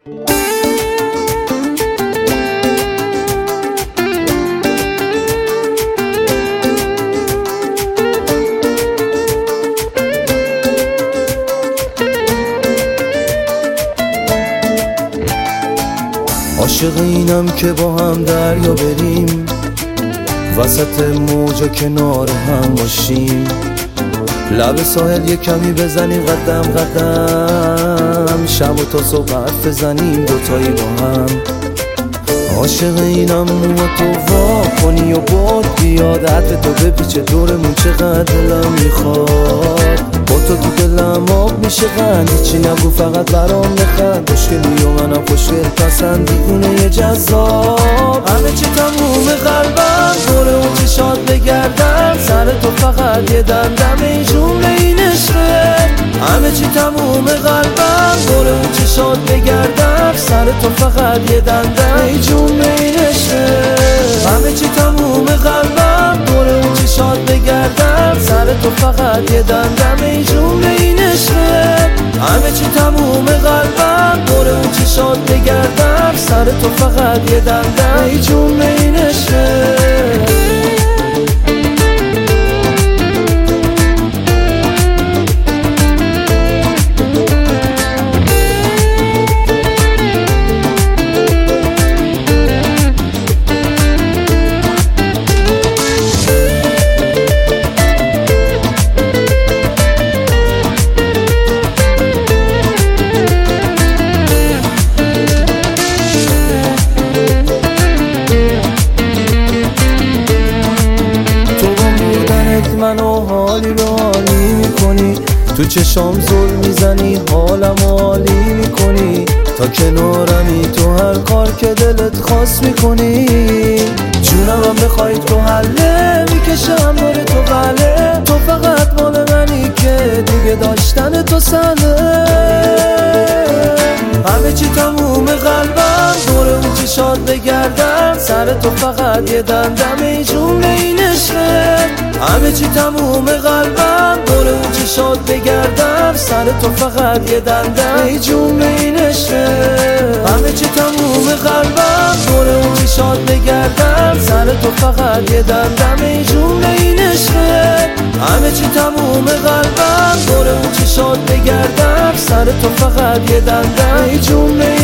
عاشق اینم که با هم دریا بریم، وسط موجا کنار هم باشیم، لب ساحل یه کمی بزنیم قدم قدم، شب و تا صبح حرف بزنیم دوتایی با هم. عاشق اینم موها تو وا کنی و باد بیاد، حرف تو بپیچه دورمون چقدر دلم میخواد، با تو دلم آب میشه قند، چی نگو فقط برام نخند، خوشگلی و منم خوشگل پسند، دیوونه جذاب، همه چی تموم قلبم دور اون چشات بگردم، سر تو فقط یه دندم ای جونه این عشقه، همه چی تموم قلبم دور اون چشات بگردم، سر تو فقط یه دندم ای جونه این عشقه، همه چی تموم قلبم دور اون چشات بگردم، سر تو فقط یه دندم ای جونه این عشقه، همه چی تموم قلبم دور اون چشات بگردم، سر تو فقط یه دندم ای جونه این عشقه. منو حالی رو حالی میکنی، تو چشام زل میزنی حالم حالی میکنی، تا کنارمی تو هر کار که دلت خواست میکنی، جونم هم بخوای تو حله میکشم دور تو غله، تو فقط مال منی که دیگه داشتن تو سهله، همه چی تموم قلبم دور اون چشات بگردم، سر تو فقط یه دندم ای جونه این عشقه، همه چی تموم قلبم دور اون چشات بگردم، سر تو فقط یه دندم ای جونه این عشقه، همه چی تموم قلبم دور اون چشات بگردم، سر تو فقط یه دندم ای جونه این عشقه، همه چی تموم قلبم دور اون چشات بگردم، سر تو فقط یه دندم ای جونه